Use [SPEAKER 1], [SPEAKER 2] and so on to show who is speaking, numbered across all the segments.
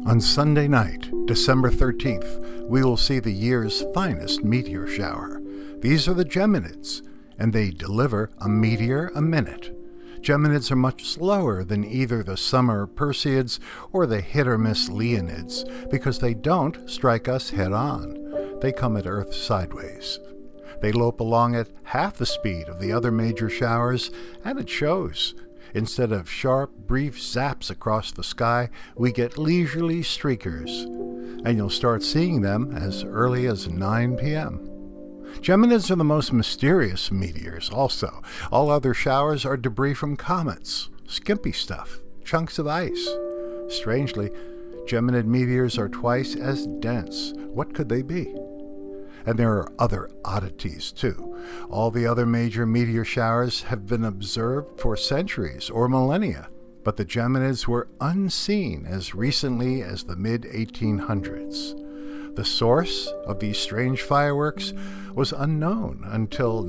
[SPEAKER 1] On Sunday night, December 13th, we will see the year's finest meteor shower. These are the Geminids, and they deliver a meteor a minute. Geminids are much slower than either the summer Perseids or the hit-or-miss Leonids because they don't strike us head-on. They come at Earth sideways. They lope along at half the speed of the other major showers, and it shows. Instead of sharp, brief zaps across the sky, we get leisurely streakers, and you'll start seeing them as early as 9 p.m. Geminids are the most mysterious meteors also. All other showers are debris from comets, skimpy stuff, chunks of ice. Strangely, Geminid meteors are twice as dense. What could they be? And there are other oddities, too. All the other major meteor showers have been observed for centuries or millennia, but the Geminids were unseen as recently as the mid-1800s. The source of these strange fireworks was unknown until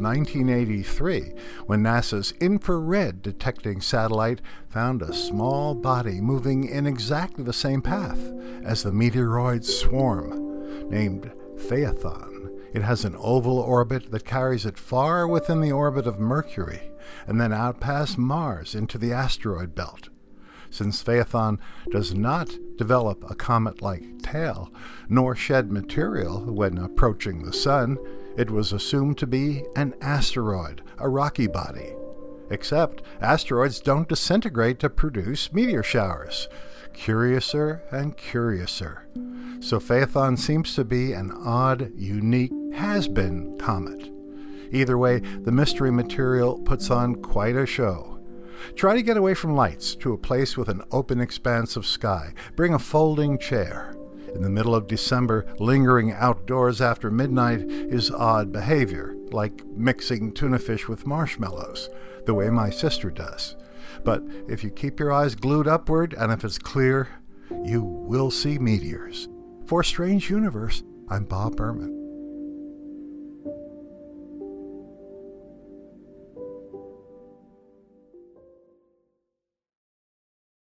[SPEAKER 1] 1983, when NASA's infrared detecting satellite found a small body moving in exactly the same path as the meteoroid swarm, named Phaethon. It has an oval orbit that carries it far within the orbit of Mercury, and then out past Mars into the asteroid belt. Since Phaethon does not develop a comet-like tail, nor shed material when approaching the Sun, it was assumed to be an asteroid, a rocky body. Except asteroids don't disintegrate to produce meteor showers. Curiouser and curiouser. So Phaethon seems to be an odd, unique, has-been comet. Either way, the mystery material puts on quite a show. Try to get away from lights to a place with an open expanse of sky. Bring a folding chair. In the middle of December, lingering outdoors after midnight is odd behavior, like mixing tuna fish with marshmallows, the way my sister does. But if you keep your eyes glued upward, and if it's clear, you will see meteors. For Strange Universe, I'm Bob Berman.